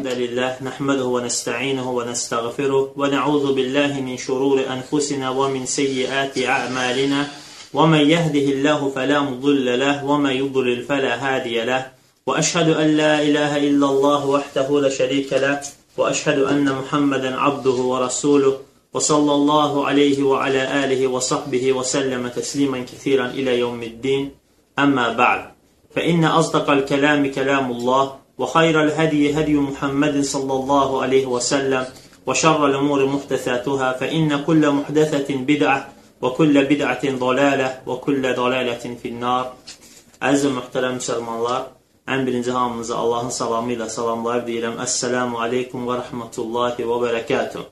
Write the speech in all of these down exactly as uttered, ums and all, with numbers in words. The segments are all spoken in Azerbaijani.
الحمد لله نحمده ونستعينه ونستغفره ونعوذ بالله من شرور أنفسنا ومن سيئات أعمالنا ومن يهده الله فلا مضل له ومن يضلل فلا هادي له وأشهد أن لا إله إلا الله وحده لا شريك له وأشهد أن محمدا عبده ورسوله وصلى الله عليه وعلى آله وصحبه وسلم تسليما كثيرا إلى يوم الدين أما بعد فإن أصدق الكلام كلام الله وخير الهدي هدي محمد صلى الله عليه وسلم وشر الأمور محدثاتها فإن كل محدثة بدعة وكل بدعة ضلالة وكل ضلالة في النار. Əziz və möhtərəm müsəlmanlar, ən birinci hamınızı Allahın salamı ilə salamlayıb deyirəm. Əssəlamu aleykum və rəhmətullahi və bərəkatuh.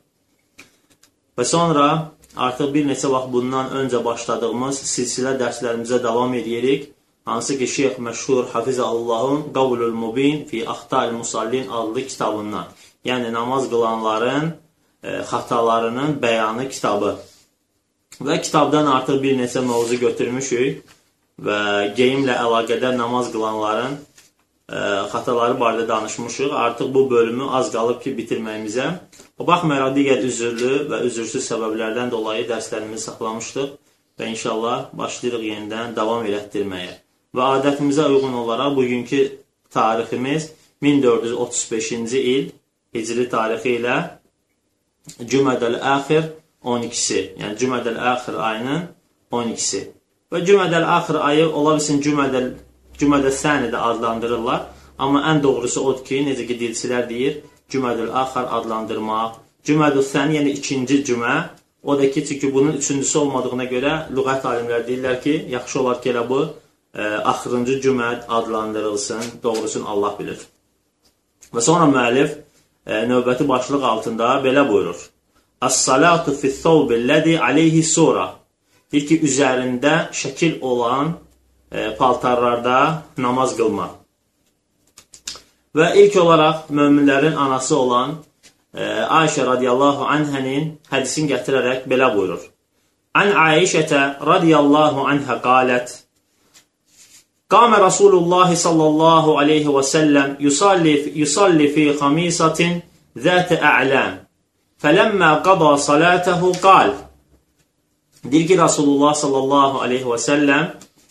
Və sonra artıq bir neçə vaxt bundan öncə başladığımız silsilə dərslərimizə davam edirik. Hansı ki, Şeyx məşhur Hafizahullahın Qavlul Mubin fi Axtal Musallin adlı kitabından, yəni namaz qılanların e, xatalarının bəyanı kitabı. Və kitabdan artıq bir neçə mövzu götürmüşük və geyimlə əlaqədar namaz qılanların e, xataları barədə danışmışıq. Artıq bu bölümü az qalıb ki, bitirməyimizə. O baxmayaraq digər üzürlü və üzürsüz səbəblərdən dolayı dərslərimizi saxlamışdıq və inşallah başlayırıq yenidən davam elətdirməyə. Və adətimizə uyğun olaraq bugünkü tariximiz min dörd yüz otuz beşinci il hicri tarixi ilə Cümədəl-Əxir on ikisi, yəni Cümədəl-Əxir ayının on ikisi. Və Cümədəl-Əxir ayı ola bilsin Cümədəl-Səni də adlandırırlar. Amma ən doğrusu odur ki, necə ki dilçilər deyir, Cümədəl-Əxir adlandırmaq. Cümədəl-Səni, yəni ikinci cümə. O da ki, çünki bunun üçüncüsü olmadığına görə lüğət alimlər deyirlər ki, yaxşı olar ki, elə bu axırıncı cüməd adlandırılsın, doğrusunu Allah bilir. Və sonra müəllif növbəti başlıq altında belə buyurur. As-salatu fi's-sawbilləzi alayhi sura. Deyir ki, üzərində şəkil olan paltarlarda namaz qılmaq. Və ilk olaraq möminlərin anası olan Ayşə radiyallahu anhənin hədisini gətirərək belə buyurur. An Ayşətə radiyallahu anhə qalət. قام رسول الله صلى الله عليه وسلم يصلي يصلي في خميصة ذات أعلام فلما قضى صلاته قال. Deyir ki, Rasulullah sallallahu aleyhi və səlləm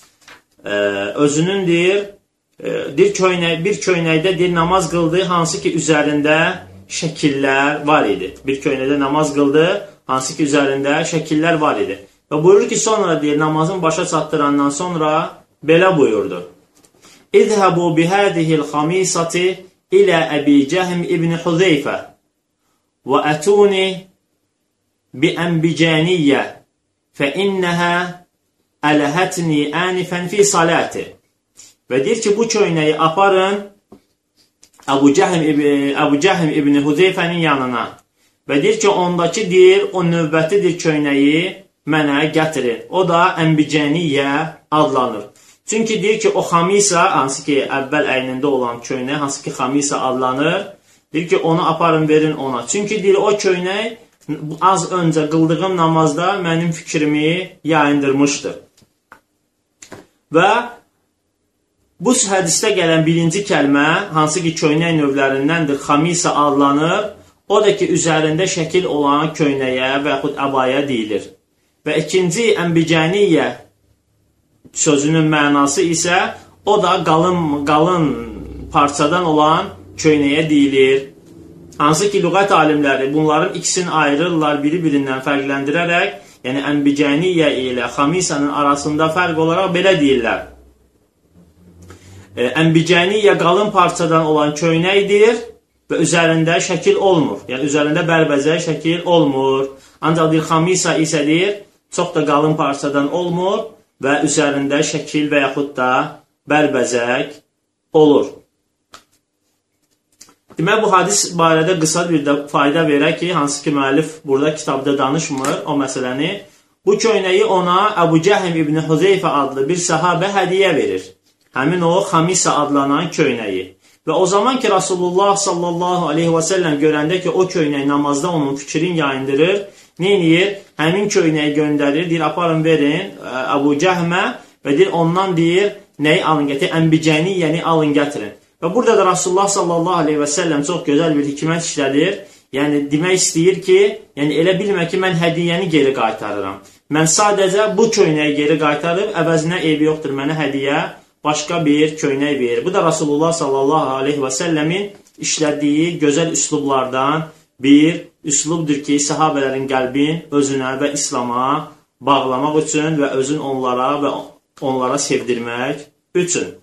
özünün deyir, bir, köynək, bir köynəkdə deyir, namaz qıldı, hansı ki üzərində şəkillər var idi. Bir köynəkdə namaz qıldı, hansı ki üzərində şəkillər var idi. Və buyurur ki, sonra deyir, namazın başa çatdırandan sonra belə buyurdu. İzhəbu bihədihil xamisati ilə Əbi Cəhm ibn Huzeyfə və ətuni biənbicəniyyə fə innəhə ələhətni ənifən fi saləti. Və deyir ki, bu köynəyi aparın Əbu Cəhm, Əbu Cəhm ibn Huzeyfənin yanına. Və deyir ki, ondakı deyir, o növbətidir köynəyi mənə gətirin. O da ənbicəniyyə adlanır. Çünki deyir ki, o xamisa, hansı ki, əvvəl əynində olan köynək, hansı ki, xamisa adlanır, deyir ki, onu aparın, verin ona. Çünki deyir, o köynək az öncə qıldığım namazda mənim fikrimi yayındırmışdır. Və bu hədisdə gələn birinci kəlmə, hansı ki, köynək növlərindəndir, xamisa adlanır, o da ki, üzərində şəkil olan köynəyə və yaxud əbaya deyilir. Və ikinci, ənbicəniyyə sözünün mənası isə o da qalın, qalın parçadan olan köynəyə deyilir. Hansı ki, lüğət alimləri bunların ikisini ayırırlar biri-birindən fərqləndirərək, yəni ənbicəniyyə ilə xamisanın arasında fərq olaraq belə deyirlər. Ənbicəniyyə qalın parçadan olan köynəkdir və üzərində şəkil olmur. Yəni, üzərində bərbəzək şəkil olmur. Ancaq deyir, xamisa isə deyir, çox da qalın parçadan olmur və üzərində şəkil və yaxud da bərbəzək olur. Demək, bu hadis barədə qısa bir də fayda verək ki, hansı ki, müəllif burada kitabda danışmır o məsələni. Bu köynəyi ona Əbu Cəhm ibn Huzeyfə adlı bir sahabə hədiyyə verir. Həmin o xamisa adlanan köynəyi. Və o zaman ki, Rasulullah sallallahu aleyhi və səlləm görəndə ki, o köynək namazda onun fikrin yayındırır, neyiniyir? Həmin köynəyi göndərir, deyir, aparın, verin Əbu Cəhmə və deyir, ondan deyir, nəyi alın gətirin? Ənbicəniyyəni alın gətirin. Və burada da Rasulullah sallallahu aleyhi və səlləm çox gözəl bir hikmət işlədir. Yəni, demək istəyir ki, yəni elə bilmə ki, mən hədiyyəni geri qaytarıram. Mən sadəcə bu köynəyi geri qaytarıb, əvəzinə eybi yoxdur, mənə hədiyyə başqa bir köynək verir. Bu da Rasulullah sallallahu aleyhi və səlləmin işlədiyi gözəl üslublardan bir üslubdur ki, səhabələrin qəlbin özünə və İslama bağlamaq üçün və özün onlara və onlara sevdirmək üçün.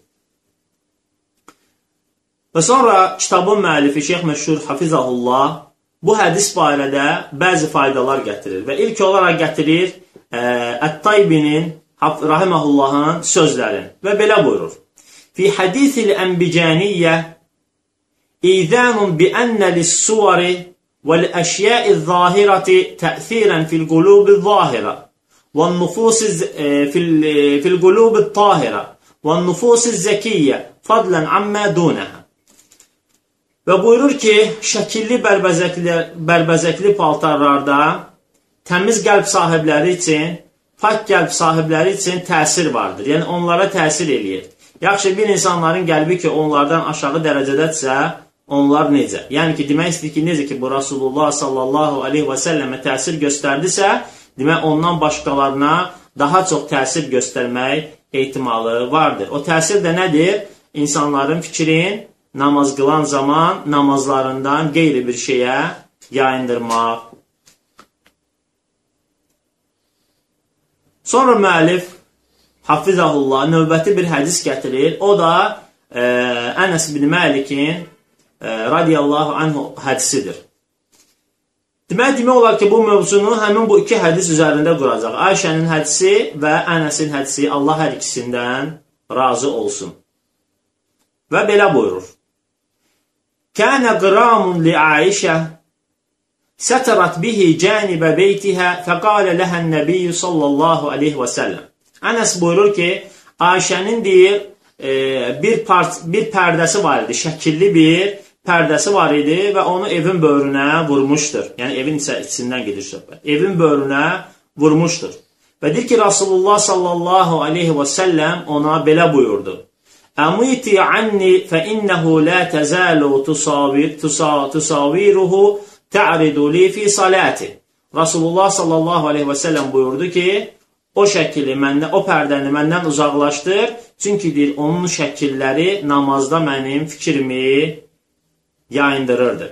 Və sonra kitabın müəllifi Şeyx Məşhur Hafizahullah bu hədis barədə bəzi faydalar gətirir və ilk olaraq gətirir Ət-Taybinin Rahiməhullahın sözlərin və belə buyurur. Fi hadisil ənbicaniyyə İzanun bi ənə lis-suvari vəl-əşyəi zahirəti tə'thirən fil-qulubi zahirə və-nufusi fil-qulubi tahirə və-nufusi zəkiyyə fadlən ammə dunəhə. Və buyurur ki, şəkilli bərbəzəkli, bərbəzəkli paltarlarda təmiz qəlb sahibləri üçün, pak qəlb sahibləri üçün təsir vardır. Yəni, onlara təsir eləyir. Yaxşı, bir insanların qəlbi ki, onlardan aşağı dərəcədədirsə, onlar necə? Yəni ki, demək istəyir ki, necə ki, bu Rasulullah sallallahu aleyhi və səlləmə təsir göstərdisə, demək, ondan başqalarına daha çox təsir göstərmək ehtimalı vardır. O təsir də nədir? İnsanların fikrin namaz qılan zaman namazlarından qeyri bir şeyə yayındırmaq. Sonra müəllif Hafizahullah növbəti bir hədis gətirir. O da e, Ənəs bin Məlikin e, radiyallahu anhu hədisidir. Demək, demək olar ki, bu mövzunu həmin bu iki hədis üzərində quracaq. Ayşənin hədisi və Ənəsin hədisi, Allah hər ikisindən razı olsun. Və belə buyurur. Kənə qıramun li Aişə sətərat bihi cənibə beytihə fəqalə ləhən nəbiyyü sallallahu aleyhi və səlləm. Ənəs buyurur ki, Ayşənin deyir, e, bir, part, bir pərdəsi var idi, şəkilli bir pərdəsi var idi və onu evin böyrünə vurmuşdur. Yəni, evin içindən gedir söhbət. Evin böyrünə vurmuşdur. Və deyir ki, Rasulullah sallallahu aleyhi və səlləm ona belə buyurdu. Əmiti anni fə innəhu lə təzəlu tusaviruhu tə'ridu li fi salati. Rasulullah sallallahu aleyhi və səlləm buyurdu ki, o şəkili, məndən, o pərdəni məndən uzaqlaşdır, çünki deyir, onun şəkilləri namazda mənim fikrimi yayındırırdı.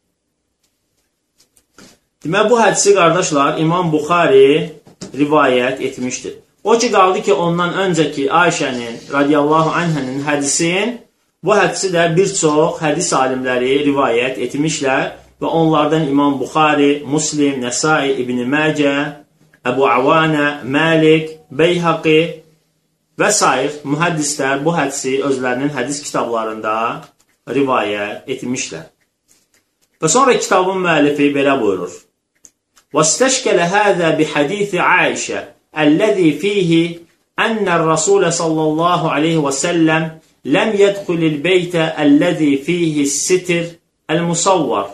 Demək, bu hədisi, qardaşlar, İmam Buxari rivayət etmişdir. O ki, qaldı ki, ondan öncəki Ayşənin, radiyallahu anhənin hədisin, bu hədisi də bir çox hədis alimləri rivayət etmişlər və onlardan İmam Buxari, Muslim, Nəsai, İbn-i Məcə, Əbu Avanə, Məlik, Beyhaqi və sair mühəddislər bu hədisi özlərinin hədis kitablarında rivayət etmişlər. Və sonra kitabın müəllifi belə buyurur. وَاسْتَشْكَلَ هَذَا بِحَدِيثِ عَائِشَةِ الذي فيه أن الرسول صلى الله عليه وسلم لم يدخل البيت الذي فيه الستر المصور.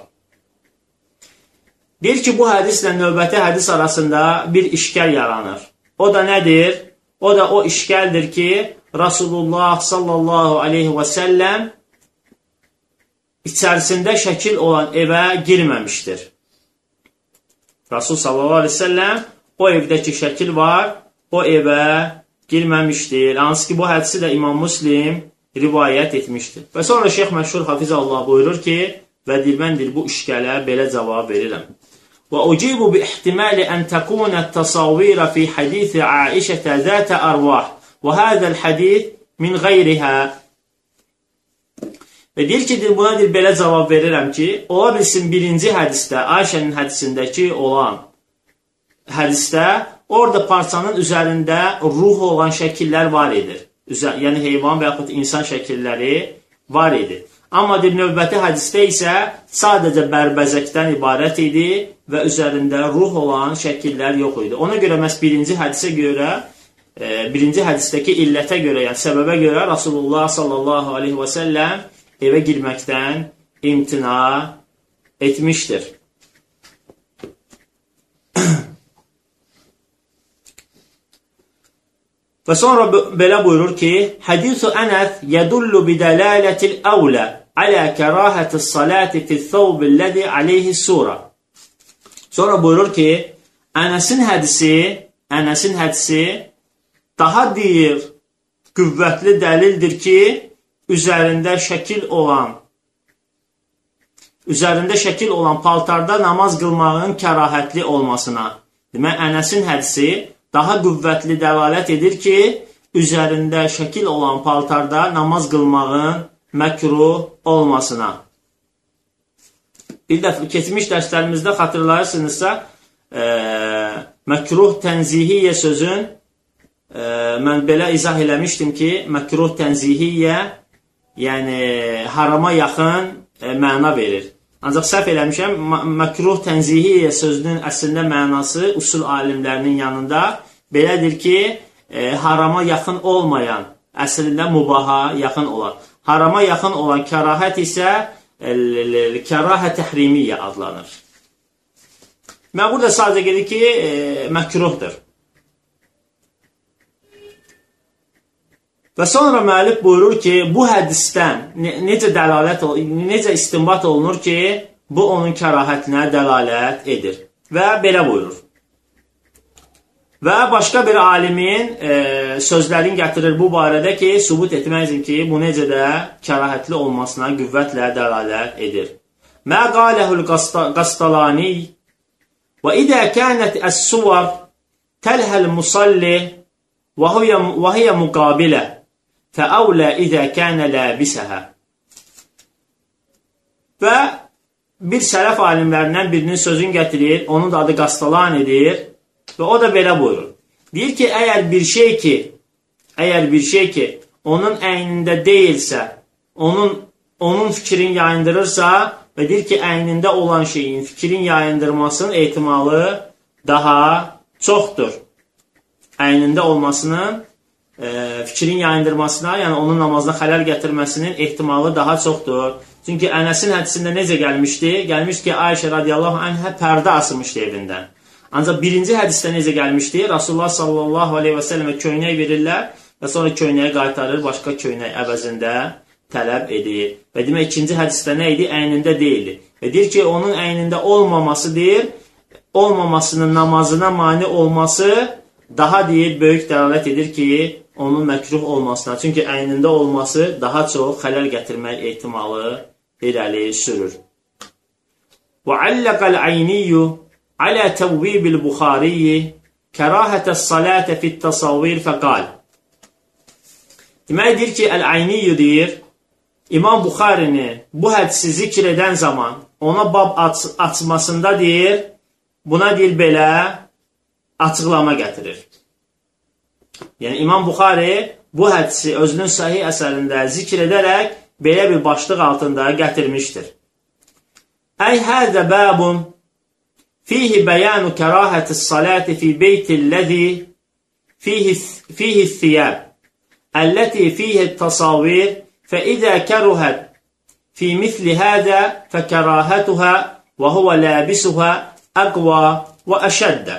Deyir ki, bu hədislə növbəti hədis arasında bir işgəl yaranır. O da nədir? O da o işgəldir ki, Rasulullah sallallahu aleyhi və səlləm içərisində şəkil olan evə girməmişdir. Rasul sallallahu aleyhi və səlləm o evdəki şəkil var, o evə girməmişdir. Hansı ki, bu hədisi də İmam Muslim rivayət etmişdir. Və sonra Şeyx Məşhur Hafizallah buyurur ki, və deyir, mən deyir, bu işgələ belə cavab verirəm. Və ucibu bi ihtimali ən təkunət təsavvirə fi hadithi Aişətə zətə arvah və həzəl hadith min qeyrihə. Və deyir ki, deyir, buna deyir, belə cavab verirəm ki, ola bilsin birinci hədisdə, Ayşənin hədisindəki olan hədisdə, orada parçanın üzərində ruh olan şəkillər var idi. Yəni, heyvan və yaxud insan şəkilləri var idi. Amma deyir, növbəti hədisdə isə sadəcə bərbəzəkdən ibarət idi və üzərində ruh olan şəkillər yox idi. Ona görə məhz birinci hədisə görə, e, birinci hədisdəki illətə görə, yəni səbəbə görə Rasulullah sallallahu aleyhi və səlləm evə girməkdən imtina etmişdir. Və sonra belə buyurur ki, Hadisu Ənəs yədullu bidələlətil əvlə alə kərahətis salati fi'th-thawbilləzi aleyhi sura. Sonra buyurur ki, Ənəsin hədisi, Ənəsin hədisi daha deyir, qüvvətli dəlildir ki, üzərində şəkil olan üzərində şəkil olan paltarda namaz qılmağın kərahətli olmasına. Demək, Ənəsin hədisi daha qüvvətli dəlalət edir ki, üzərində şəkil olan paltarda namaz qılmağın məkruh olmasına. Bir dəfə keçmiş dərslərimizdə xatırlayırsınızsa, e, məkruh tənzihiyyə sözün e, mən belə izah eləmişdim ki, məkruh tənzihiyyə yəni harama yaxın e, məna verir. Ancaq səhv eləmişəm, məkruh tənzihiyyə sözünün əslində mənası usul alimlərinin yanında belədir ki, e, harama yaxın olmayan, əslində mubaha yaxın olan. Harama yaxın olan kərahət isə e, kərahə təhrimiyyə adlanır. Mən burada sadəcə gedir ki, e, məkruhdur. Və sonra müəllif buyurur ki, bu hədisdən ne necə dəlalət, necə istinbat olunur ki, bu onun kərahətinə dəlalət edir. Və belə buyurur. Və başqa bir alimin e, sözlərini gətirir bu barədə ki, sübut etməkdir ki, bu necə də kərahətli olmasına qüvvətlə dəlalət edir. Mə qaləhul qastalani və idə kənət əs-suvar təlhəl musalli və hiyə müqabilə fəəvlə idə kənə ləbisəhə. Və bir sələf alimlərindən birinin sözünü gətirir, onun da adı Qastalanidir və o da belə buyurur. Deyir ki, əgər bir şey ki, əgər bir şey ki, onun əynində deyilsə, onun, onun fikrin yayındırırsa və deyir ki, əynində olan şeyin fikrin yayındırmasının ehtimalı daha çoxdur. Əynində olmasının e, fikrin yayındırmasına, yəni onun namazına xələl gətirməsinin ehtimalı daha çoxdur. Çünki Ənəsin hədisində necə gəlmişdi? Gəlmişdi ki, Ayşə radiyallahu anhə pərdə asılmışdı evindən. Ancaq birinci hədisdə necə gəlmişdi? Rasulullah sallallahu aleyhi və səlləmə köynək verirlər və sonra köynəyi qaytarır, başqa köynək əvəzində tələb edir. Və demək, ikinci hədisdə nə idi? Əynində deyildi. Və deyir ki, onun əynində olmaması deyir, olmamasının namazına mane olması daha deyir, böyük dəlalət edir ki, onun məkruh olmasına. Çünki əynində olması daha çox xələl gətirmək ehtimalı irəli sürür. Və alləqəl əyniyyu alə təvvibil Buxariyyi kərahətəs salətə fit-təsavvir fəqal. Demək, deyir ki, əl-əyniyyu deyir, İmam Buxarini bu hədisi zikr edən zaman ona bab aç açmasında deyir, buna deyir belə açıqlama gətirir. Yəni, İmam Buxari bu hədisi özünün sahih əsərində zikr edərək belə bir başlıq altında gətirmişdir. Əy həzə bəbun fihi bəyanu kərahətis saləti fi beytilləzi fihi thiyəb əlləti fihi təsavir fəidə kərəhət fi misli həzə fəkərahətuhə və huvə ləbisuhə əqva və əşəddə.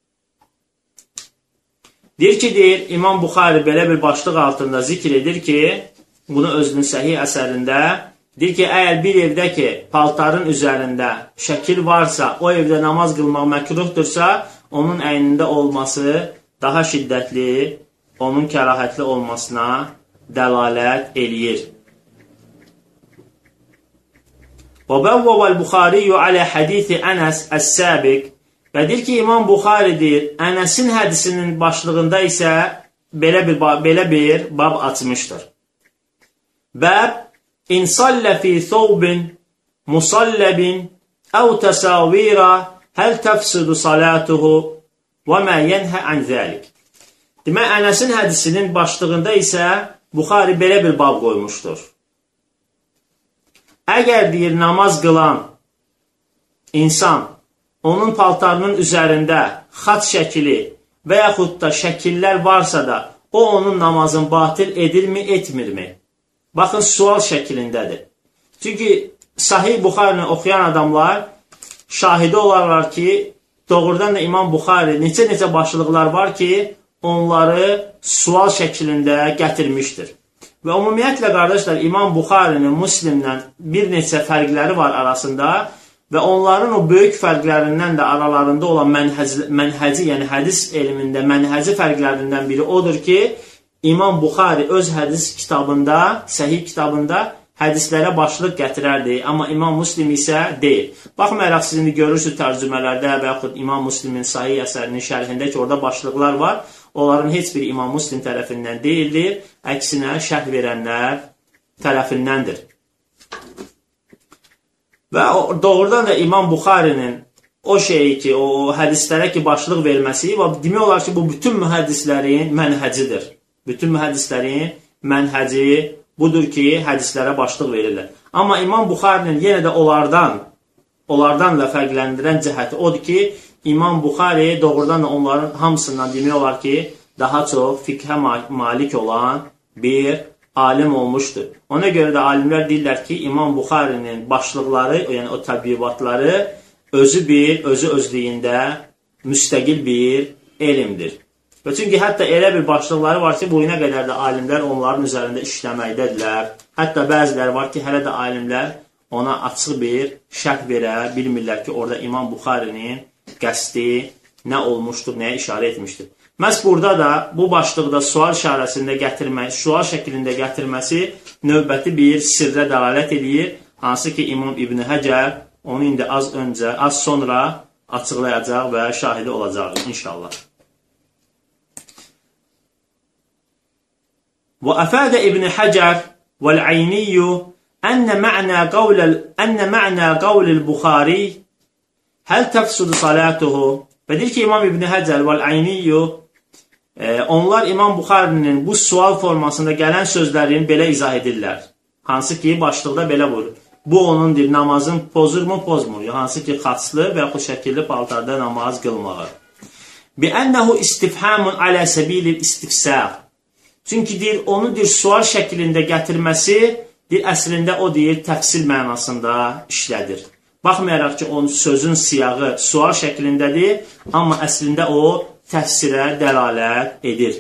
Deyir ki, deyir, İmam Buxari belə bir başlıq altında zikr edir ki, bunu özünün səhih əsərində, deyir ki, əgər bir evdə ki, paltarın üzərində şəkil varsa, o evdə namaz qılmaq məkruhdursa, onun əynində olması daha şiddətli, onun kərahətli olmasına dəlalət eləyir. Və bəvvəvəl Buxariyyu alə hədisi Ənəs əs-səbiq. Və deyir ki, İmam Buxari deyir, Ənəsin hədisinin başlığında isə belə bir, belə bir bab açmışdır. Bəb, insallə fi thawbin, musalləbin, əv təsavira, həl təfsidu salatuhu və mə yənhə ən zəlik. Demək, Ənəsin hədisinin başlığında isə Buxari belə bir bab qoymuşdur. Əgər deyir, namaz qılan insan, onun paltarının üzərində xat şəkili və yaxud da şəkillər varsa da, o onun namazını batil edirmi, etmirmi? Baxın, sual şəklindədir. Çünki Sahih Buxarini oxuyan adamlar şahidi olarlar ki, doğrudan da İmam Buxari neçə-neçə başlıqlar var ki, onları sual şəklində gətirmişdir. Və ümumiyyətlə, qardaşlar, İmam Buxarinin Müslimlə bir neçə fərqləri var arasında və onların o böyük fərqlərindən də aralarında olan mənhəci, mənhəci yəni hədis elmində mənhəci fərqlərindən biri odur ki, İmam Buxari öz hədis kitabında, səhih kitabında hədislərə başlıq gətirərdi, amma İmam Müslim isə deyil. Baxmayaraq, siz indi görürsünüz tərcümələrdə və yaxud İmam Müslimin sahih əsərinin şərhində ki, orada başlıqlar var. Onların heç biri İmam Müslim tərəfindən deyildir, əksinə şərh verənlər tərəfindəndir. Və doğrudan da İmam Buxarinin o şeyi ki, o hədislərə ki, başlıq verməsi və demək olar ki, bu bütün mühəddislərin mənhəcidir. Bütün mühəddislərin mənhəci budur ki, hədislərə başlıq verirlər. Amma İmam Buxarinin yenə də onlardan, onlardan da fərqləndirən cəhəti odur ki, İmam Buxari doğrudan da onların hamısından demək olar ki, daha çox fiqhə malik olan bir alim olmuşdur. Ona görə də alimlər deyirlər ki, İmam Buxarinin başlıqları, yəni o təbliğatları özü bir, özü özlüyündə müstəqil bir elmdir. Və çünki hətta elə bir başlıqları var ki, bu günə qədər də alimlər onların üzərində işləməkdədirlər. Hətta bəziləri var ki, hələ də alimlər ona açıq bir şərh verə bilmirlər ki, orada İmam Buxarinin qəsdi nə olmuşdur, nəyə işarə etmişdir. Məhz burada da bu başlıqda sual işarəsində gətirmək, sual şəklində gətirməsi növbəti bir sirrə dəlalət edir. Hansı ki, İmam İbn Həcər onu indi az öncə, az sonra açıqlayacaq və şahidi olacaq inşallah. وأفاد ابن حجر والعيني أن معنى قول أن معنى قول البخاري هل تفسد صلاته. Və deyir ki, İmam İbn Həcər və-l-Ayniyyü onlar İmam Buxarinin bu sual formasında gələn sözlərini belə izah edirlər. Hansı ki, başlıqda belə vurur. Bu onundur, namazın pozurmu, pozmur. Hansı ki, xaçlı və yaxud şəkilli paltarda namaz qılmağı. Bi-ənəhu istifhamun alə səbil istifsaq. Çünki deyir, onu deyir, sual şəklində gətirməsi, deyir, əslində o deyir, təfsil mənasında işlədir. Baxmayaraq ki, onun sözün siyağı sual şəklindədir, amma əslində o təfsirə dəlalət edir.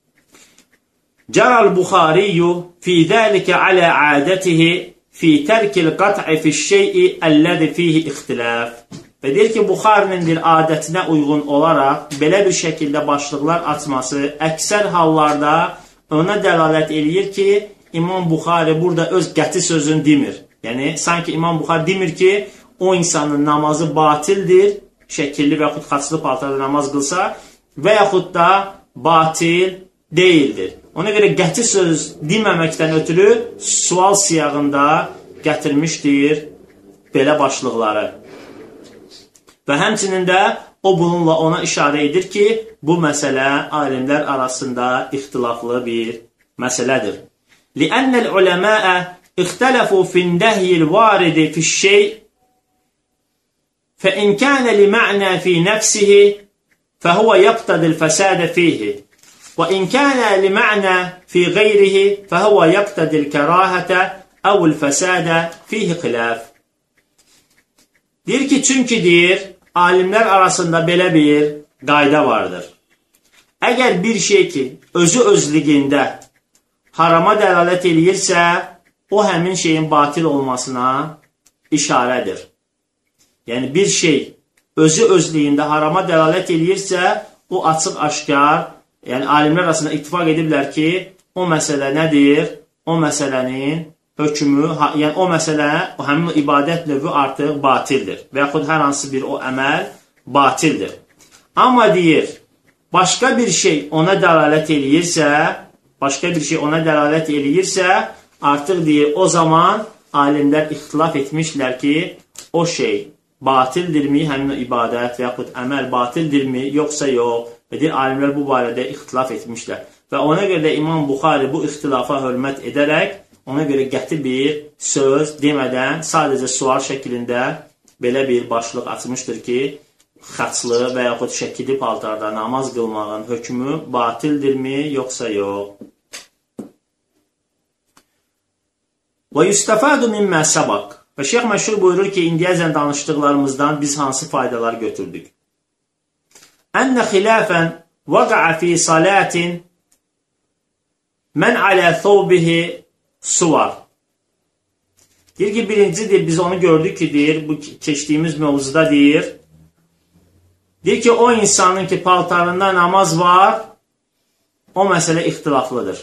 Cəral Buxariyyu fi zəlikə alə adətihi fi tərkil qat'i fiş-şey'i əlləzi fihi ixtilaf. Və deyir ki, Buxarinin bir adətinə uyğun olaraq belə bir şəkildə başlıqlar açması əksər hallarda ona dəlalət eləyir ki, İmam Buxari burada öz qəti sözünü demir. Yəni, sanki İmam Buxari demir ki, o insanın namazı batildir, şəkilli və yaxud xaçlı paltarda namaz qılsa və yaxud da batil deyildir. Ona görə qəti söz deməməkdən ötürü sual siyağında gətirmişdir belə başlıqları. Və həmçinin də o bununla ona işarə edir ki, bu məsələ alimlər arasında ixtilaflı bir məsələdir. لِأَنَّ الْعُلَمَاءَ اِخْتَلَفُوا فِي النَّهْيِ الْوَارِدِ فِي الشَّيْءِ فَإِنْ كَانَ لِمَعْنَى فِي نَفْسِهِ فَهُوَ يَقْتَضِي الْفَسَادَ فِيهِ وَإِنْ كَانَ لِمَعْنَى فِي غَيْرِهِ فَهُوَ يَقْتَضِي الْكَرَاهَةَ أَوْ الْفَسَادَ فِيهِ خِلَافٌ. Deyir ki, çünki deyir, alimlər arasında belə bir qayda vardır. Əgər bir şey ki, özü özlüyündə harama dəlalət eləyirsə, o həmin şeyin batil olmasına işarədir. Yəni, bir şey özü özlüyündə harama dəlalət eləyirsə, o açıq-aşkar, yəni alimlər arasında ittifaq ediblər ki, o məsələ nədir? O məsələnin hökmü, yəni o məsələ, o həmin o ibadət növü artıq batildir və yaxud hər hansı bir o əməl batildir. Amma deyir, başqa bir şey ona dəlalət eləyirsə, başqa bir şey ona dəlalət eləyirsə, artıq deyir, o zaman alimlər ixtilaf etmişlər ki, o şey batildirmi, həmin o ibadət və yaxud əməl batildirmi, yoxsa yox. Və deyir, alimlər bu barədə ixtilaf etmişlər. Və ona görə də İmam Buxari bu ixtilafa hörmət edərək, ona görə qəti bir söz demədən sadəcə sual şəklində belə bir başlıq açmışdır ki, xaçlı və yaxud şəkilli paltarda namaz qılmağın hökmü batildirmi, yoxsa yox. Və yustafadu mimmə sabaq. Və Şeyx məşhur buyurur ki, indiyəcən danışdıqlarımızdan biz hansı faydalar götürdük? Ənə xilafən vaqa'a fi salatin mən alə thawbihi suvar. Deyir ki, birincidir, biz onu gördük ki, deyir, bu keçdiyimiz mövzuda deyir, deyir ki, o insanın ki, paltarında namaz var, o məsələ ixtilaflıdır.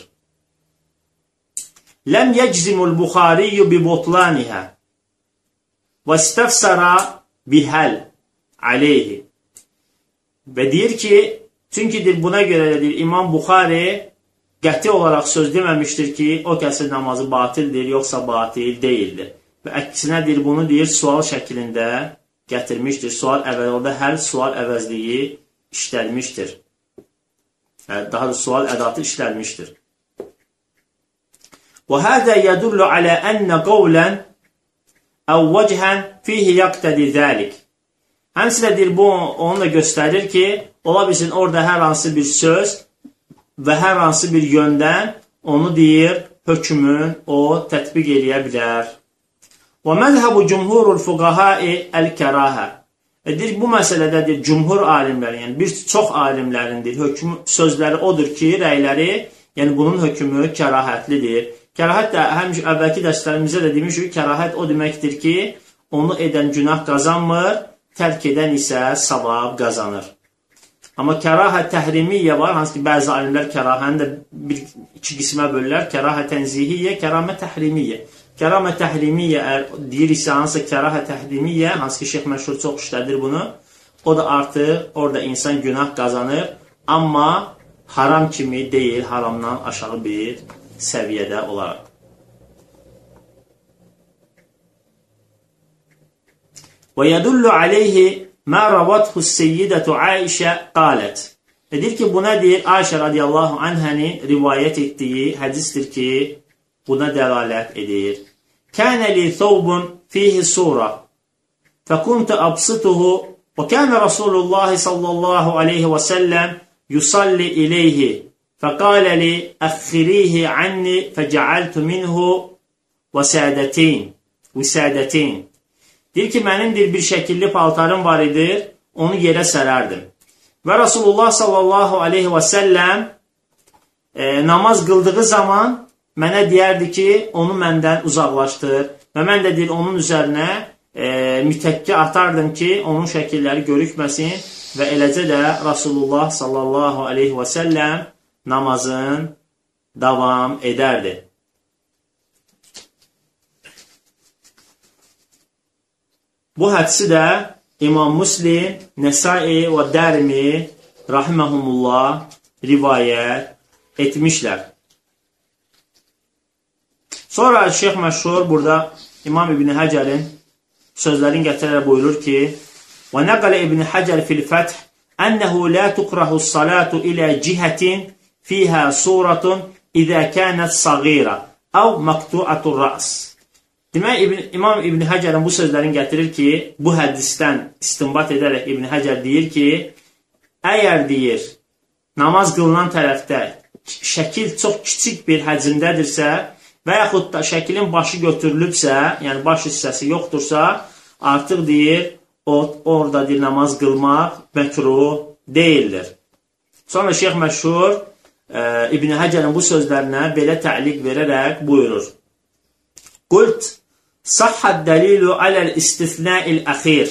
Ləm yeczimul Buxariyyu bi botlanihə və istəfsara bihəl aleyhi. Və deyir ki, çünki buna görə deyir, İmam Buxari qəti olaraq söz deməmişdir ki, o kəsin namazı batildir, yoxsa batil deyildir. Və əksinə deyir, bunu deyir, sual şəklində gətirmişdir. Sual əvvəldə hər sual əvəzliyi işlənmişdir. Daha da sual ədatı işlənmişdir. Və həzə yədullu alə ənə qavlən əv vəcəhən fihi yaqtədi zəlik. Həmsinə deyir, bu onu da göstərir ki, ola bilsin orada hər hansı bir söz və hər hansı bir yöndən onu deyir, hökmün o tətbiq eləyə bilər. Və məzhəbu cümhurul fuqahai əl-kərahə. Deyir, bu məsələdə deyir, cümhur alimləri, yəni bir çox alimlərin deyir, hökm sözləri odur ki, rəyləri, yəni bunun hökmü kərahətlidir. Kərahət də həmişə əvvəlki dərslərimizdə də demişik, kərahət o deməkdir ki, onu edən günah qazanmır, tərk edən isə savab qazanır. Amma kərahət təhrimiyyə var, hansı ki, bəzi alimlər kərahəni də bir, iki qismə bölürlər, kərahət tənzihiyyə, kərahət təhrimiyyə. Kərahət təhrimiyyə deyir isə, hansı kərahət təhrimiyyə, hansı ki, Şeyx Məşhur çox işlədir bunu, o da artıq orada insan günah qazanır, amma haram kimi deyil, haramdan aşağı bir səviyyədə olaraq. Və yədullu aleyhi mə ravathu seyyidətu Aişə qalət. Deyir ki, buna deyir, Aişə radiyallahu anhəni rivayət etdiyi hədisdir ki, buna dəlalət edir. Kənə li thawbun fihi sura, fəkuntu absituhu, və kənə Rasulullah sallallahu aleyhi və səlləm yusalli ileyhi, fəqalə li əxxirihi anni fəcəaltu minhu vəsədətin, vəsədətin. Deyir ki, mənim bir şəkilli paltarım var idir, onu yerə sərərdim. Və Rasulullah sallallahu aleyhi və səlləm e, namaz qıldığı zaman mənə deyərdi ki, onu məndən uzaqlaşdır. Və mən də deyir, onun üzərinə e, mütəkkə atardım ki, onun şəkilləri görükməsin və eləcə də Rasulullah sallallahu aleyhi və səlləm namazın davam edərdi. Bu hədisi də İmam Müslim, Nəsai və Dərimi rahiməhumullah rivayət etmişlər. Sonra Şeyx Məşhur burada İmam İbn Həcərin sözlərini gətirərək buyurur ki, və nəqələ İbn Həcər fil fəth ənəhu lə tuqrahu salatu ilə cihətin fiyhə suratun idə kənət sağira əv məqtuatur rəs. Demək, İbn, İmam İbn Həcərin bu sözlərini gətirir ki, bu hədisdən istinbat edərək İbn Həcər deyir ki, əgər deyir, namaz qılınan tərəfdə şəkil çox kiçik bir həcmdədirsə və yaxud da şəklin başı götürülübsə, yəni baş hissəsi yoxdursa, artıq deyir, o, orada deyir, namaz qılmaq məkruh deyildir. Sonra Şeyx Məşhur e, İbn Həcərin bu sözlərinə belə təliq verərək buyurur. Qult sahhad dəlilu aləl istisnəil əxir.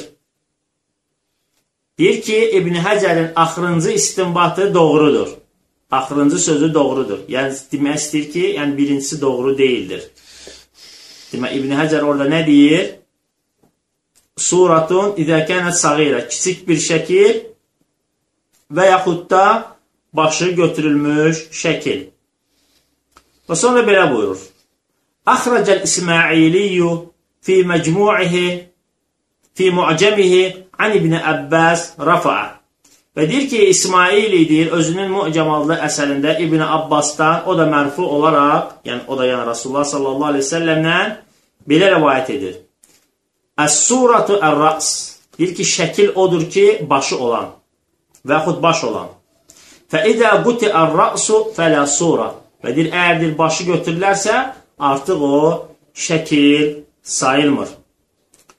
Deyir ki, İbn Həcərin axırıncı istinbatı doğrudur. Axırıncı sözü doğrudur. Yəni, demək istəyir ki, yəni birincisi doğru deyildir. Demək, İbn Həcər orada nə deyir? Suratun idə kənət sağira. Kiçik bir şəkil və yaxud da başı götürülmüş şəkil. Və sonra belə buyurur. Əxrəcəl İsmailiyyu fi məcmu'ihi fi mu'cəmihi an İbn Abbas rafa'a. Və deyir ki, İsmaili deyir, özünün Mu'cəm adlı əsərində İbn Abbasdan, o da mərfu olaraq, yəni o da yəni Rasulullah sallallahu aleyhi ve sellemdən belə rəvayət edir. Əs-suratu ər-rəs. Deyir ki, şəkil odur ki, başı olan və yaxud baş olan. Fə-idə quti ər-rəsu fələ sura. Və deyir, əgər deyir, başı götürülərsə, artıq o şəkil sayılmır.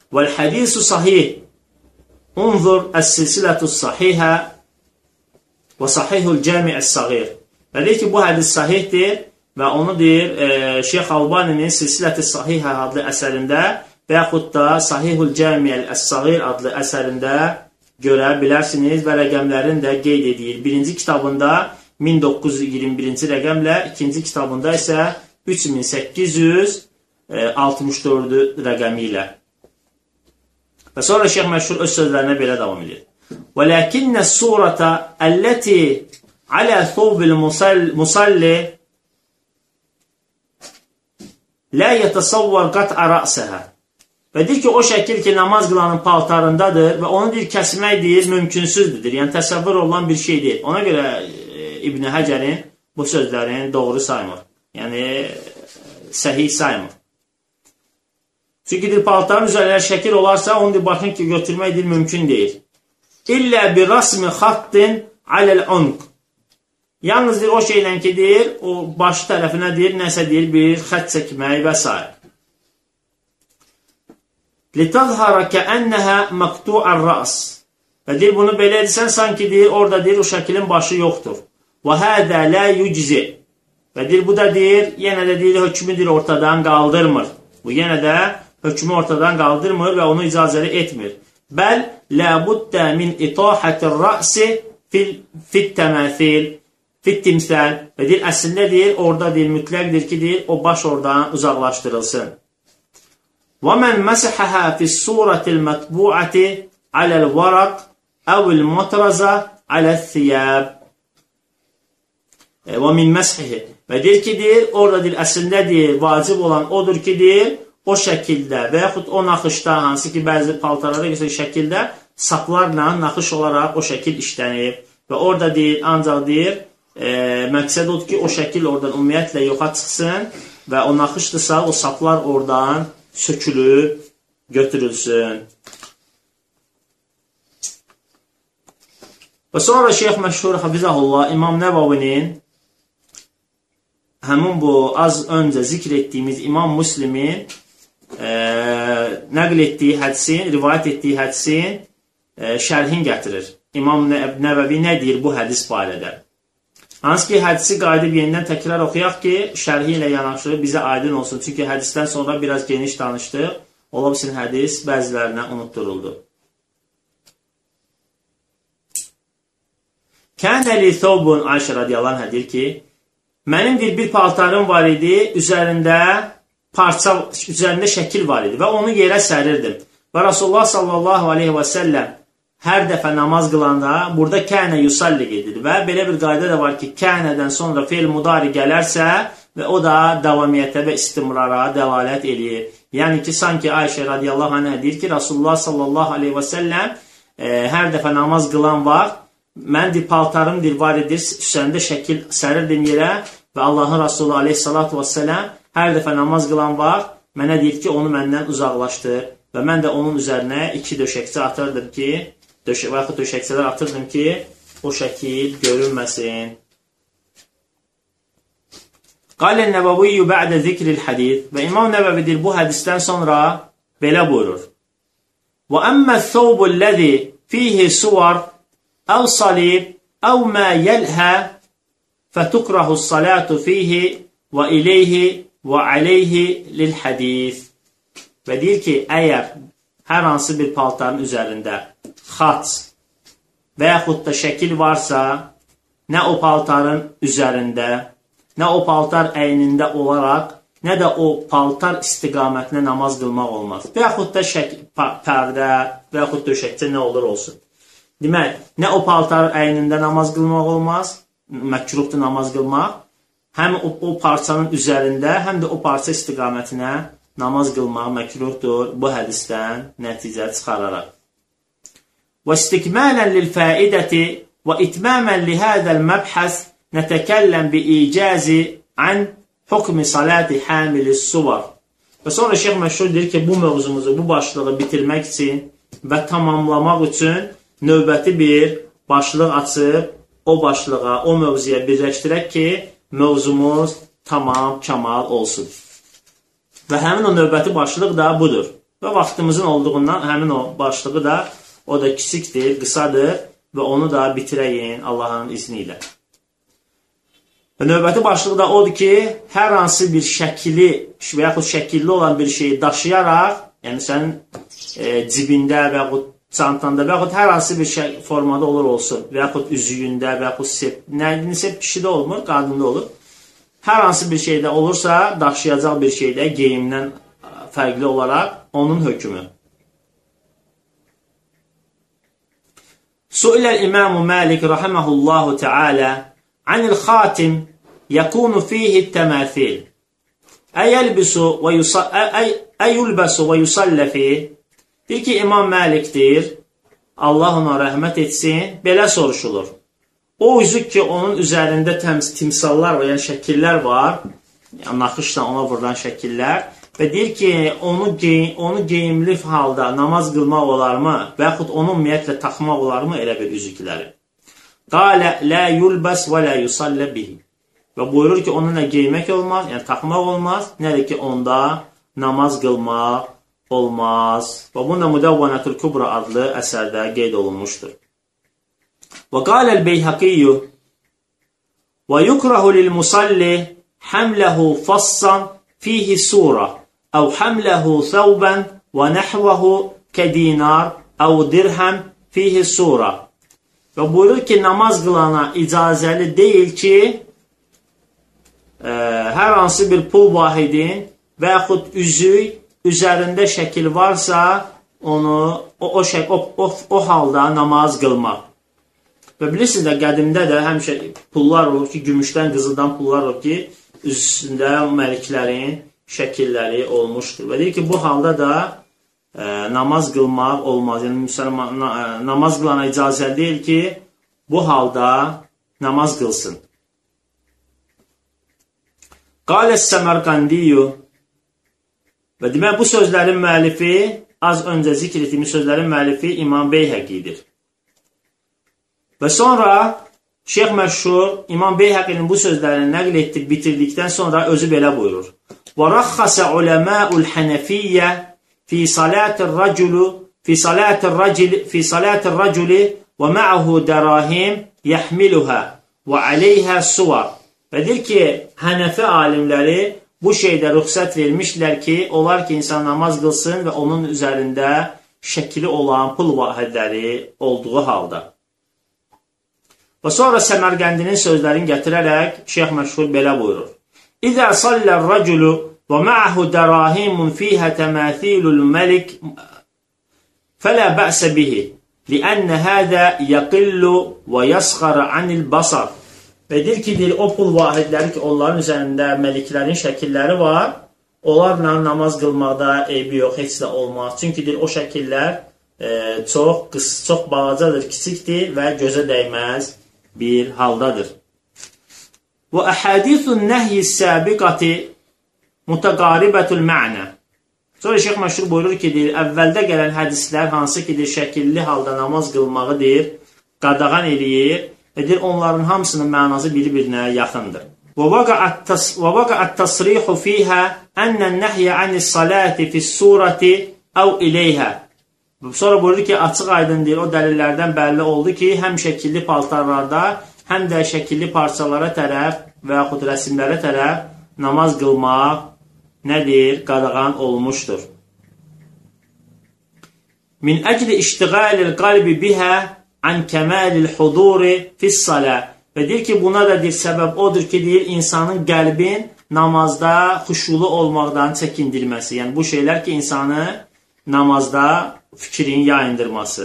Vəl-hədisu sahih. Unzur əs-silsilətus sahihə və sahihul cami'-əs-sağir. Və deyir ki, bu hədis sahihdir və onu deyir e, Şeyx Albaninin Silsiləti Sahihə adlı əsərində və yaxud da Sahihul Cami'-əs-sağir adlı əsərində görə bilərsiniz və rəqəmlərini də qeyd edir. Birinci kitabında min doqquz yüz iyirmi birinci rəqəmlə, ikinci kitabında isə üç min səkkiz yüz altmış dörd rəqəmi ilə. Və sonra Şeyx məşhur öz sözlərinə belə davam edir. وَلَكِنَّ السُّورَةَ الَّتِي عَلَى ثَوْبِ الْمُصَلِّ لَا يَتَصَوَّرْ قَطْعَ رَأْسَهَا. Və deyir ki, o şəkil ki, namaz qılanın paltarındadır və onu deyir, kəsmək deyir, mümkünsüzdür. Yəni, təsəvvür olan bir şey deyil. Ona görə İbn Həcərin bu sözlərini doğru saymır. Yəni, səhih saymır. Çünki deyir, paltarın üzərində şəkil olarsa, onu deyir, baxın ki, götürmək deyir, mümkün deyil. İllə bir rasmi xattin aləl-unq. Yalnız deyir, o şeylə ki, deyir, o başı tərəfinə deyir, nəsə deyir, bir xət çəkmək və s. لِتَظْهَرَ كَأَنَّهَا مَقْتُعَ الرَّأْسِ. Və deyir, bunu belə edirsən, sanki deyir, orada deyir, o şəkilin başı yoxdur. وَهَذَا لَا يُجْزِ. Və deyir, bu da deyir, yenə də deyir, hökmü deyir, ortadan qaldırmır. Bu yenə də hökmü ortadan qaldırmır və onu icazəli etmir. Bəl لَابُدَّ مِنْ اِطَاحَةِ الرَّأْسِ فِي التَّمَاثِيل فِي التِّمْثَال. Və deyir, əslində deyir, orada deyir, mütləqdir ki, deyir, o baş oradan uzaqlaşdırılsın. وَمَنْ مَسَحَهَا فِي السُّورَةِ الْمَطْبُوعَةِ عَلَى الْوَرَقِ أَوْ الْمُطْرَزَ عَلَى الثِّيَابِ. وَمِنْ مَسْحِهِ. Və deyir ki, deyir, orada deyir, əslində deyir, vacib olan odur ki, deyir, o şəkildə və yaxud o naxışda, hansı ki, bəzi paltarlara göstərir şəkildə saplarla naxış olaraq o şəkil işlənib. Və orada deyir, ancaq deyir, e, məqsəd odur ki, o şəkil oradan ümumiyyətlə yoxa çıxsın və o naxışdırsa, o saplar oradan sökülüb, götürülsün. Və sonra Şeyx məşhur Hafizəhullah İmam Nəvavinin həmin bu az öncə zikr etdiyimiz İmam Müslimin e, nəql etdiyi hədisin, rivayət etdiyi hədisin e, şərhin gətirir. İmam Nəvəvi nə deyir bu hədis barədə? Hansı ki, hədisi qayıdıb yenidən təkrar oxuyaq ki, şərhi ilə yanaşı bizə aydın olsun. Çünki hədisdən sonra biraz geniş danışdıq. Ola bilsin hədis bəzilərinə unutturuldu. Kənəli Thobun Ayşə radiyallahu anh deyir ki, mənim bir, bir paltarım var idi, üzərində parça, üzərində şəkil var idi və onu yerə sərirdim. Və Rasulullah sallallahu aleyhi və səlləm hər dəfə namaz qılanda burada kənə yusalli gedir və belə bir qayda da var ki, kənədən sonra fe'l mudari gələrsə və o da davamiyyətə və istimrara dəlalət eləyir. Yəni ki, sanki Ayşə radiyallahu anh deyir ki, Rasulullah sallallahu aleyhi və səlləm e, hər dəfə namaz qılan vaxt mən deyir, paltarım deyir, var edir, üzərində şəkil sərirdim yerə və Allahın Rasulü aleyhissalatu vesselam hər dəfə namaz qılan vaxt mənə deyir ki, onu məndən uzaqlaşdır və mən də onun üzərinə iki döşəkçə atırdım ki, döşək, və yaxud döşəkçələr atırdım ki, o şəkil görünməsin. Qalən Nəvəviyyü bə'də zikril hədid və İmam Nəvəvi deyir, bu hədisdən sonra belə buyurur. Və əmmə thawbu ləzi fihi suvar أو صليب أو ما يلهى فتكره الصلاة فيه وإليه وعليه للحديث. Və deyir ki, əgər hər hansı bir paltarın üzərində xaç və yaxud da şəkil varsa, nə o paltarın üzərində, nə o paltar əynində olaraq, nə də o paltar istiqamətinə namaz qılmaq olmaz. Və yaxud da pərdə və yaxud döşəkçə nə olur olsun. Demək, nə o paltar əynində namaz qılmaq olmaz, məkruhdur namaz qılmaq, həm o, o parçanın üzərində, həm də o parça istiqamətinə namaz qılmaq məkruhdur bu hədisdən nəticə çıxararaq. Və istikmələn lil-fəidəti və itməmən lihədəl məbhəs nətəkəlləm bi icazi ən hukmi salati hamilis suvar. Və sonra Şeyx məşhur deyir ki, bu mövzumuzu, bu başlığı bitirmək üçün və tamamlamaq üçün növbəti bir başlıq açıb, o başlığa, o mövzuya birləşdirək ki, mövzumuz tamam, kamal olsun. Və həmin o növbəti başlıq da budur. Və vaxtımızın olduğundan həmin o başlığı da, o da kiçikdir, qısadır və onu da bitirəyin Allahın izni ilə. Və növbəti başlığı da odur ki, hər hansı bir şəkili və yaxud şəkilli olan bir şeyi daşıyaraq, yəni sənin e, cibində və yaxud çantanda və yaxud hər hansı bir şey formada olur olsun və yaxud üzüyündə və yaxud sep, nəyinsə kişidə olmur, qadında olur. Hər hansı bir şeydə olursa, daşıyacaq bir şeydə geyimdən fərqli olaraq onun hökmü. Su'iləl İmam Malik rahimehullahu teala anil xatim yakunu fihi təməthil. Əyəlbisu və yulbəsu və yusallə fihi. Deyir ki, İmam Məlikdir, Allah ona rəhmət etsin, belə soruşulur. O üzük ki, onun üzərində timsallar var, yəni şəkillər var, yəni naxışla ona vurulan şəkillər və deyir ki, onu, gey onu geyimli halda namaz qılmaq olarmı və yaxud onu ümumiyyətlə taxmaq olarmı elə bir üzükləri? Qalə lə yulbəs və lə yusallə bihi. Və buyurur ki, onu nə geymək olmaz, yəni taxmaq olmaz, nə də ki, onda namaz qılmaq olmaz. Və bunda Müdəvvənətül Kubra adlı əsərdə qeyd olunmuşdur. Və qaləl Beyhaqiyyu və yukrahu lil musalli hamləhu fassan fihi sura əv hamləhu thawban və nəhvəhu kədinar əv dirhəm fihi sura. Və buyurur ki, namaz qılana icazəli deyil ki, ə, hər hansı bir pul vahidin və yaxud üzük üzərində şəkil varsa, onu o, o, şək, o, o, o halda namaz qılmaq. Və bilirsiniz də, qədimdə də həmişə pullar olur ki, gümüşdən, qızıldan pullar olur ki, üstündə məliklərin şəkilləri olmuşdur. Və deyir ki, bu halda da e, namaz qılmaq olmaz. Yəni, müsəlman, na, namaz qılana icazə deyil ki, bu halda namaz qılsın. Qaləs Səmərqandiyyü və demək, bu sözlərin müəllifi, az öncə zikr etdiyimiz sözlərin müəllifi İmam Beyhəqidir. Və sonra Şeyx Məşhur İmam Beyhəqinin bu sözlərini nəql etdik, bitirdikdən sonra özü belə buyurur. Və rəxxəsə uləməul hənəfiyyə fi salatir rəculu fi salatir rəculi fi salatir rəculi və ma'ahu dərahim yəhmiluhə və aleyhə suvar. Və deyir ki, Hənəfi alimləri bu şeydə rüxsət vermişlər ki, olar ki, insan namaz qılsın və onun üzərində şəkili olan pul vahidləri olduğu halda. Və sonra Səmərqəndinin sözlərini gətirərək Şeyx Məşhur belə buyurur. İzə sallər rəculu və ma'ahu dərahimun fiyhə təməthilul məlik fələ bə'sə bihi li'ənnə hədə yəqillu və yəsxarı anil basar. Və deyir ki, deyir, o pul vahidləri ki, onların üzərində məliklərin şəkilləri var, onlarla namaz qılmaqda eybi yox, heç də olmaz. Çünki deyir, o şəkillər e, çox, qıs, çox balacadır, kiçikdir və gözə dəyməz bir haldadır. Və əhədithun nəhyi səbiqati mutəqaribətul mə'nə. Sonra Şeyx Məşhur buyurur ki, deyir, əvvəldə gələn hədislər hansı ki, deyir, şəkilli halda namaz qılmağı deyir, qadağan eləyir və deyir, onların hamısının mənası bir-birinə yaxındır. Və vaqa'at tasrihu fiyhə ənnən nəhyə anis salati fis surati əv iləyhə. Sonra buyurdu ki, açıq aydın deyir, o dəlillərdən bəlli oldu ki, həm şəkilli paltarlarda, həm də şəkilli parçalara tərəf və yaxud rəsimlərə tərəf namaz qılmaq nədir? Qadağan olmuşdur. Min əcli iştiğalil qalbi bihə an kəməlil huduri fis-salə. Və deyir ki, buna da deyir, səbəb odur ki, deyir, insanın qəlbin namazda xuşulu olmaqdan çəkindirməsi. Yəni, bu şeylər ki, insanı namazda fikrin yayındırması.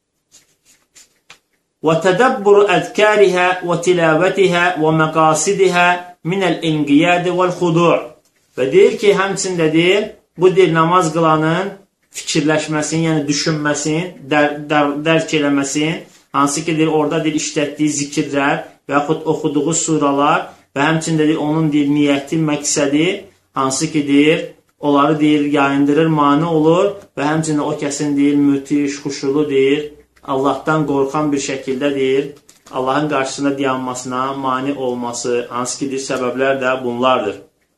Və tədəbburu ədkərihə və tilavətihə və məqasidihə minəl inqiyadə vəl-xudu'. Və deyir ki, həmçində deyir, bu deyir, namaz qılanın fikirləşməsin, yəni düşünməsin, dər dər dərk eləməsin, hansı ki, deyir, orada deyir, işlətdiyi zikirlər və yaxud oxuduğu suralar və həmçində deyir, onun deyir, niyyəti, məqsədi, hansı ki, deyir, onları deyir, yayındırır, mani olur və həmçində o kəsin deyir, müthiş, xuşulu deyir, Allahdan qorxan bir şəkildə deyir, Allahın qarşısında dayanmasına mani olması, hansı ki, deyir, səbəblər də bunlardır.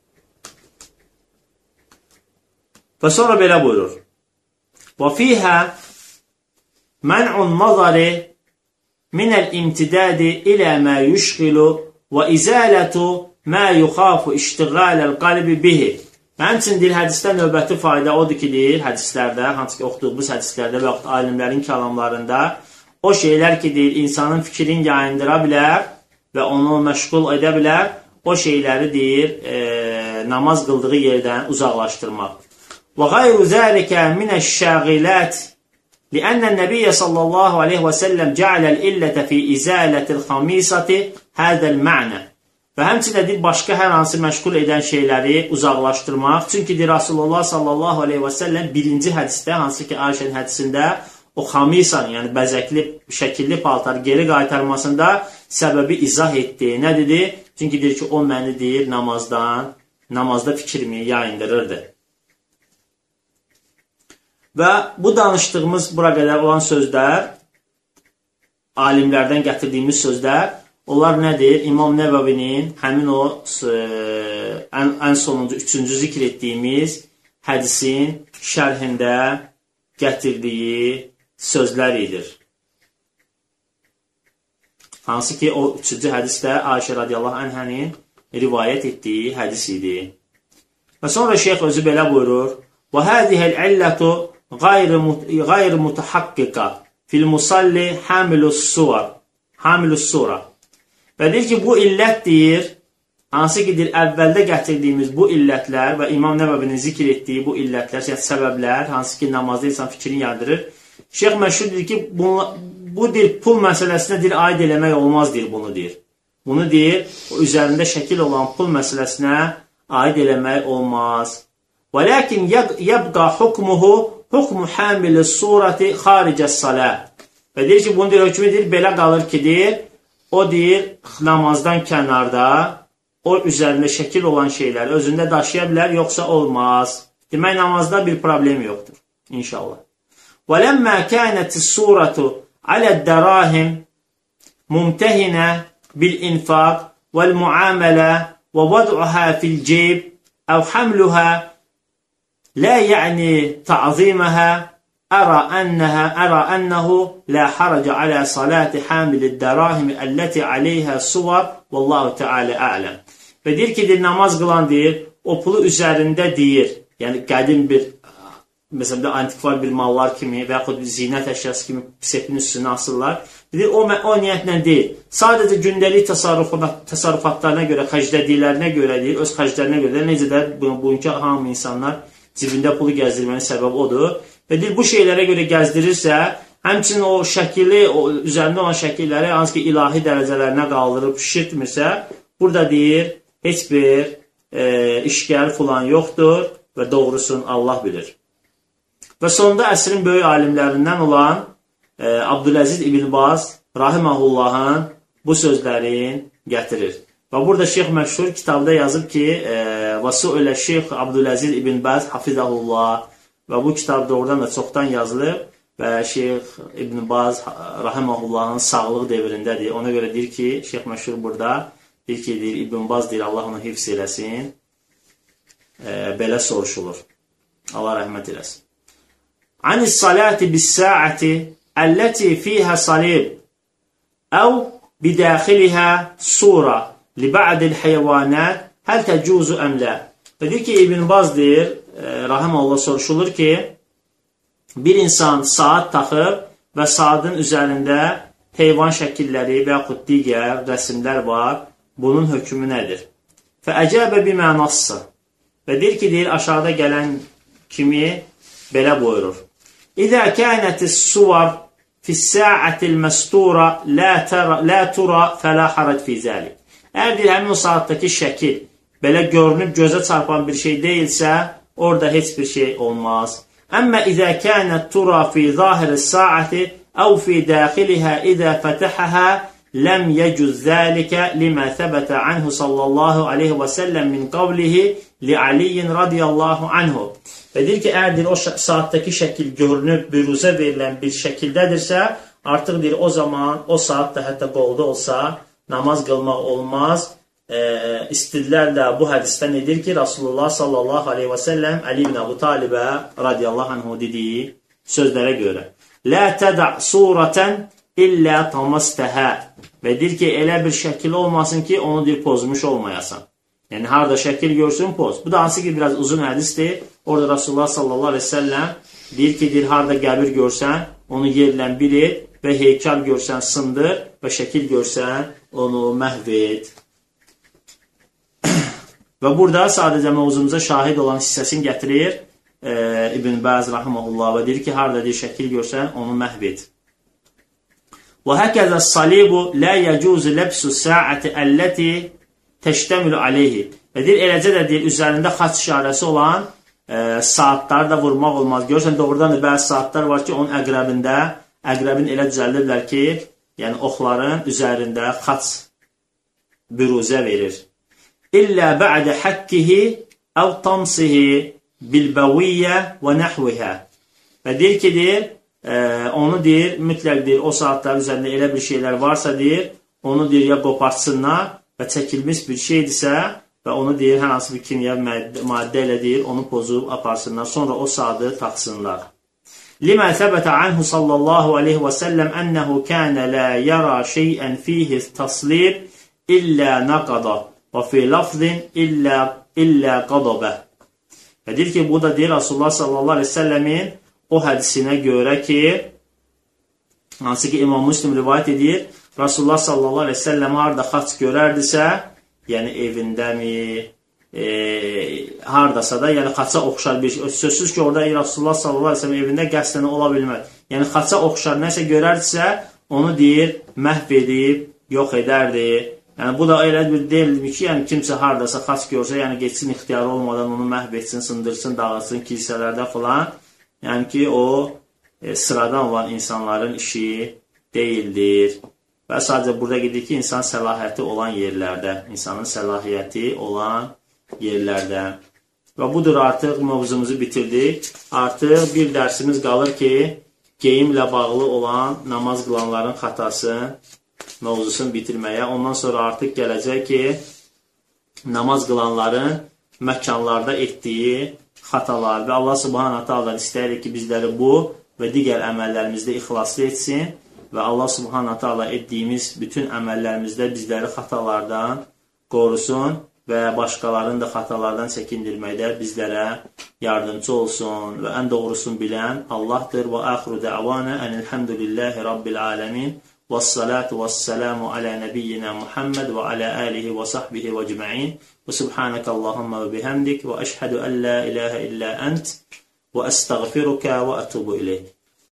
Və sonra belə buyurur. Və fiyhə mən'un nazari minəl imtidadi ilə mə yüşqilu və izalatu mə yuxafu iştiqaləl qalbi bihi. Həmçinin deyir, hədisdə növbəti fayda odur ki, deyir, hədislərdə, hansı ki, oxuduğumuz hədislərdə və yaxud alimlərin kəlamlarında o şeylər ki, deyir, insanın fikrin yayındıra bilər və onu məşğul edə bilər, o şeyləri deyir, e, namaz qıldığı yerdən uzaqlaşdırmaq. Və qayru zəlikə minəş-şəğilət liənnən nəbiyyə sallallahu aleyhi və səlləm cəaləl illətə fi izələtil xamisati hədəl mə'nə. Və həmçində deyir, başqa hər hansı məşğul edən şeyləri uzaqlaşdırmaq. Çünki deyir, Rasulullah sallallahu aleyhi və səlləm birinci hədisdə, hansı ki, Ayşənin hədisində o xamisanı, yəni bəzəkli, şəkilli paltarı geri qaytarmasında səbəbi izah etdi. Nə dedi? Çünki deyir ki, o məni deyir, namazdan, namazda fikrimi yayındırırdı. Və bu danışdığımız bura qədər olan sözlər, alimlərdən gətirdiyimiz sözlər, onlar nədir? İmam Nəvəvinin həmin o ən, ən sonuncu, üçüncü zikr etdiyimiz hədisin şərhində gətirdiyi sözlər idir. Hansı ki, o üçüncü hədisdə Ayşə radiyallahu anhənin rivayət etdiyi hədis idi. Və sonra şeyx özü belə buyurur: "Və hədihəl illətu qeyri mutahaqqiqa fil musalli hamilus suvar." Hamilus sura. Və deyir ki, bu illət deyir, hansı ki, deyir, əvvəldə gətirdiyimiz bu illətlər və İmam Nəvəvinin zikr etdiyi bu illətlər, yəni səbəblər, hansı ki, namazda insan fikrini yardırır. Şeyx məşhur deyir ki, bu, bu deyir, pul məsələsinə deyir, aid eləmək olmaz, deyir, bunu deyir. Bunu deyir, o üzərində şəkil olan pul məsələsinə aid eləmək olmaz. Və lakin yəbqa hukmuhu hukmu hamilis surati xaricəs salə. Və deyir ki, bunu deyir, hökmü deyir, belə qalır ki, deyir, o deyir, namazdan kənarda o üzərində şəkil olan şeyləri özündə daşıya bilər, yoxsa olmaz. Demək, namazda bir problem yoxdur, inşallah. وَلَمَّا كَانَتِ السُّورَةُ عَلَى الدَّرَاهِمْ مُمْتَهِنَةً بِالْإِنْفَاقِ وَالْمُعَامَلَةِ وَوَضْعُهَا فِي الْجَيْبِ أَوْ حَمْلُهَا لَا يَعْنِي تَعْظِيمَهَا أرى أنها أرى أنه لا حرج على صلاة حامل الدراهم التي عليها صور والله تعالى أعلم. Və deyir ki, deyir, namaz qılan deyir, o pulu üzərində deyir, yəni qədim bir, məsələn, antikvar bir mallar kimi və yaxud bir zinət əşyası kimi sepin üstünə asırlar. Deyir, o, o niyyətlə deyil. Sadəcə gündəlik təsarrufatlarına görə, xərclədiklərinə görə deyir, öz xərclərinə görə deyir, necə də bugünkü hamı insanlar cibində pulu gəzdirmənin səbəbi odur. Və deyir, bu şeylərə görə gəzdirirsə, həmçinin o şəkili, o üzərində olan şəkilləri hansı ki, ilahi dərəcələrinə qaldırıb şişirtmirsə, burada deyir, heç bir e, işgər falan yoxdur və doğrusunu Allah bilir. Və sonunda əsrin böyük alimlərindən olan e, Abdüləziz İbn Baz rahiməhullahın bu sözlərini gətirir. Və burada şeyx məşhur kitabda yazıb ki, və su'ilə şeyx Abdüləziz İbn Baz hafizəhullah. Və bu kitab doğrudan da çoxdan yazılıb və Şeyx İbn Baz rahiməhullahın sağlıq devrindədir. Ona görə deyir ki, şeyx məşhur burada deyir ki, deyir, İbn Baz deyir, Allah onu hifz eləsin. E, belə soruşulur. Allah rəhmət eləsin. Anis salati bis saati əlləti fiyhə salib əv bidaxilihə sura li ba'dil heyvanat həl təcuzu əmlə. Və deyir ki, İbn Baz deyir, rahiməhullah soruşulur ki, bir insan saat taxıb və saatın üzərində heyvan şəkilləri və yaxud digər rəsimlər var. Bunun hökmü nədir? Fəəcəbə bimə nassı. Və deyir ki, deyir, aşağıda gələn kimi belə buyurur. İzə kənətis suvar fis-sa'atil məstura la tura fələ harac fi zəlik. Əgər deyir, həmin o saatdakı şəkil belə görünüb gözə çarpan bir şey deyilsə, orada heç bir şey olmaz. Əmmə izə kənət tura fi zahiri saati əv fi daxilihə izə fətəhəhə ləm yəcüz zəlikə limə səbətə anhu sallallahu aleyhi və səlləm min qavlihi li Aliyin radiyallahu anhu. Və deyir ki, əgər deyir, o saatdakı şəkil görünüb, büruzə verilən bir şəkildədirsə, artıq deyir, o zaman o saat da hətta qolda olsa, namaz qılmaq olmaz. E, istidlər də bu hədisdən edir ki, Rasulullah sallallahu aleyhi və səlləm Əli ibn Əbu Talibə radiyallahu anhu dediyi sözlərə görə Lə tədə' surətən illə tamastəhə. Və deyir ki, elə bir şəkil olmasın ki, onu deyir, pozmuş olmayasan. Yəni, harada şəkil görsün, poz. Bu da hansı ki, biraz uzun hədisdir. Orada Rasulullah sallallahu aleyhi ve sellem deyir ki, deyir, harada qəbir görsən, onu yerlə bir et və heykal görsən, sındır və şəkil görsən, onu məhv et. Və burada sadəcə mövzumuza şahid olan hissəsini gətirir e, İbn Bəz rahimehullah və deyir ki, harada deyir, şəkil görsən, onu məhv et. Və həkəzə salibu lə yəcuzu ləbsu səəti əlləti təştəmülü aleyhi. Və deyir, eləcə də deyir, üzərində xaç işarəsi olan e, saatları da vurmaq olmaz. Görürsən, doğrudan da bəzi saatlar var ki, onun əqrəbində, əqrəbin elə düzəldiblər ki, yəni oxların üzərində xaç büruzə verir. İllə bə'də həkkihi əv tamsihi bilbəviyyə və nəhvihə. Və deyir ki, deyir, e, onu deyir, mütləq deyir, o saatlar üzərində elə bir şeylər varsa deyir, onu deyir, ya qopartsınlar və çəkilmiş bir şeydirsə və onu deyir, hər hansı bir kimya maddə ilə deyir, onu pozub aparsınlar, sonra o saatı taxsınlar. Limə səbətə anhu sallallahu aleyhi və səlləm ənəhu kənə lə yara şeyən fihi taslib illə naqada və fi lafzin illə, illə qadabə. Və deyir ki, bu da deyir, Rasulullah sallallahu aleyhi və səlləmin o hədisinə görə ki, hansı ki, İmam Müslim rivayət edir, Rasulullah sallallahu aleyhi ve sellem harada xaç görərdisə, yəni evindəmi, e, haradasa da, yəni xaça oxşar bir şey. Sözsüz ki, orada Rasulullah sallallahu aleyhi ve sellem evində qəsdən ola bilməz. Yəni xaça oxşar nəsə görərdisə, onu deyir, məhv edib, yox edərdi. Yəni bu da elə bir deyilmi ki, yəni kimsə haradasa xaç görsə, yəni geçsin ixtiyarı olmadan onu məhv etsin, sındırsın, dağıtsın kilsələrdə falan. Yəni ki, o e, sıradan olan insanların işi deyildir. Və sadəcə burada gedir ki, insan səlahiyyəti olan yerlərdə, insanın səlahiyyəti olan yerlərdə. Və budur, artıq mövzumuzu bitirdik. Artıq bir dərsimiz qalır ki, geyimlə bağlı olan namaz qılanların xatası mövzusunu bitirməyə. Ondan sonra artıq gələcək ki, namaz qılanların məkanlarda etdiyi xatalar və Allah subhanahu ta'ala istəyir ki, bizləri bu və digər əməllərimizdə ixlaslı etsin və Allah subhanahu ta'ala etdiyimiz bütün əməllərimizdə bizləri xatalardan qorusun və başqalarının da xatalardan çəkindirməkdə bizlərə yardımcı olsun və ən doğrusunu bilən Allahdır. Və əxiru dəvana enelhamdülillahi rabbil aləmin və salatu və səlamu alə nəbiyyina Muhammed və alə alihi və sahbihi və cma'in və subhanəkə Allahumma və bihamdik və əşhədu ən la ilahə illə ənt və əstəğfiruka və ətubu ileyk.